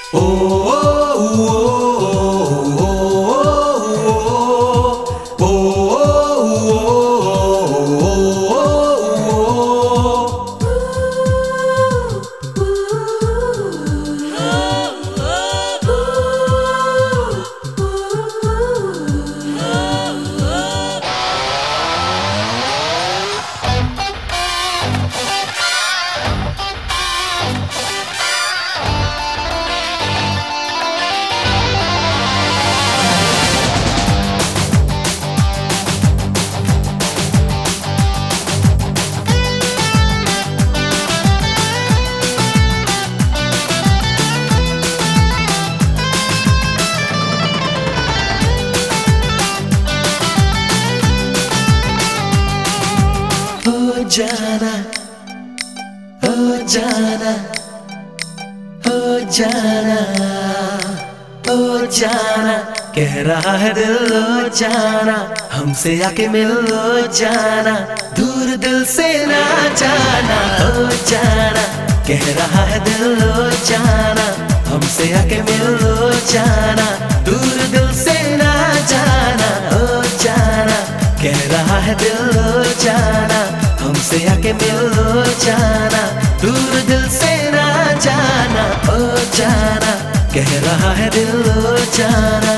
जाना हो जाना हो जाना हो जाना कह रहा है दिल हो जाना हमसे आके मिल हो जाना दूर दिल से ना जाना हो जाना कह रहा है दिल हो जाना हमसे आके मिल हो जाना दूर दिल से ना जाना हो जाना कह रहा है दिल हो जाना हमसे आके मिल हो जाना दूर दिल से ना जाना हो जाना कह रहा है दिल हो जाना।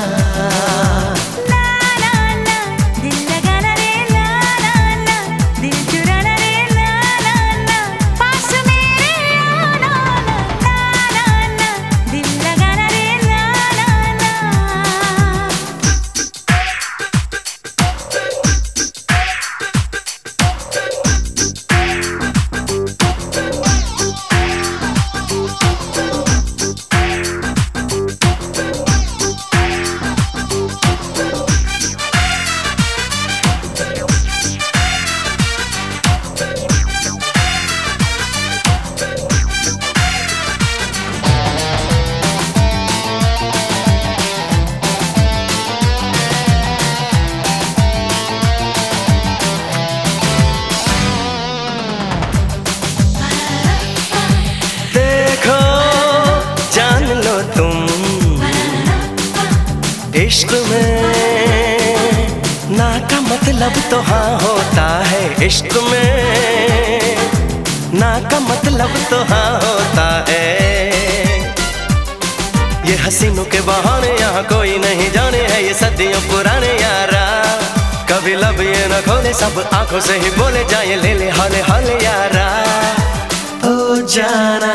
इश्क में ना का मतलब तो हाँ होता है, इश्क में ना का मतलब तो हाँ होता है। ये हसीनों के बहाने यहाँ कोई नहीं जाने है, ये सदियों पुराने यारा। कभी लब ये न खोले सब आंखों से ही बोले जाए, ले ले हाले हाले यारा। ओ जाना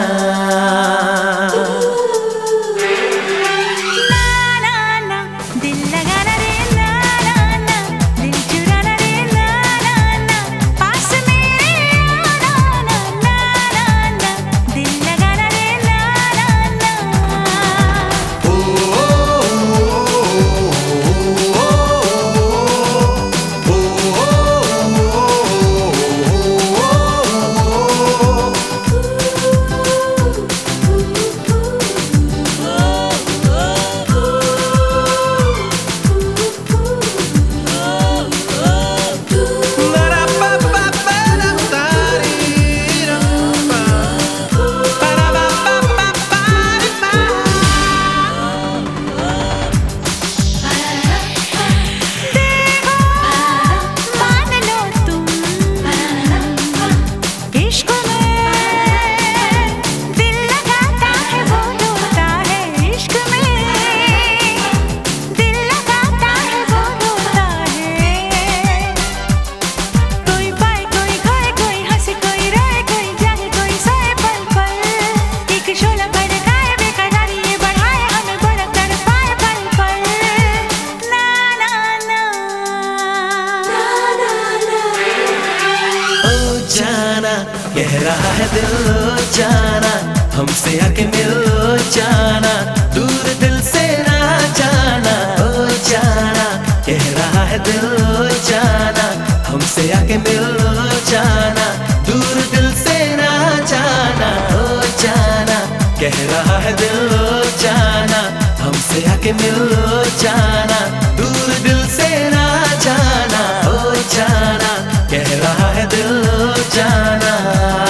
कह रहा है दिल हो जाना हमसे आके मिल हो जाना दूर दिल से ना जाना हो जाना। कह रहा है दिल हो जाना हमसे आके मिल हो जाना दूर दिल से ना जाना हो जाना। कह रहा है दिल हो जाना हमसे आके मिल हो जाना दूर दिल से ना जाना हो जाना। कह रहा है दिल हो जाना।